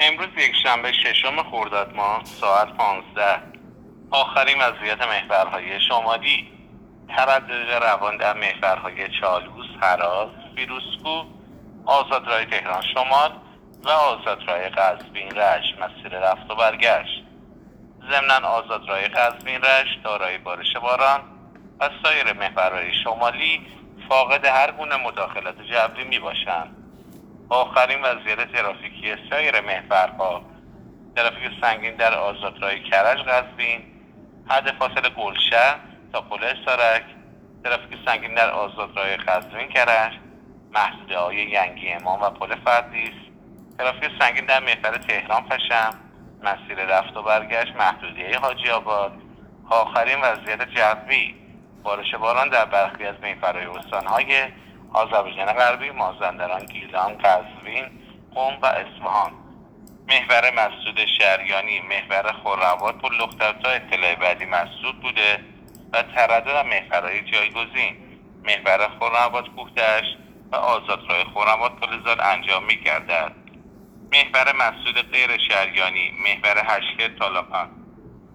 امروز یکشنبه ششم خرداد ماه ساعت 15 آخرین وضعیت محورهای شمالی. تردد روان در محورهای چالوس، هراز، فیروزکوه، آزادراه تهران شمال و آزادراه قزوین رشت مسیر رفت و برگشت. ضمناً آزادراه قزوین رشت دارای بارش باران و سایر محورهای شمالی فاقد هر گونه مداخلت جوی می باشند. آخرین وضعیت ترافیکی سایر محورها: ترافیک سنگین در آزادراه کرج قزوین، حد فاصل گلشهر تا پل اسارک، ترافیک سنگین در آزادراه قزوین کرج، محدوده‌های ینگی امام و پل فردیس، ترافیک سنگین در محور تهران پشم، مسیر رفت و برگشت محدودیه حاجی آباد. آخرین وضعیت جوی: بارش باران در برخی از محورهای استان‌های آذربایجان غربی، مازندران، گیلان، قزوین، قم و اصفهان. محور مسعود شریانی، محور خرم‌آباد پل لختر تا اطلاع بعدی مسدود بوده و تردد محورهای جایگزین: محور خرم‌آباد کوه‌دشت و آزادراه خرم‌آباد پل زال انجام می‌گردد. محور مسعود غیر شریانی، محور هشکر تالاپان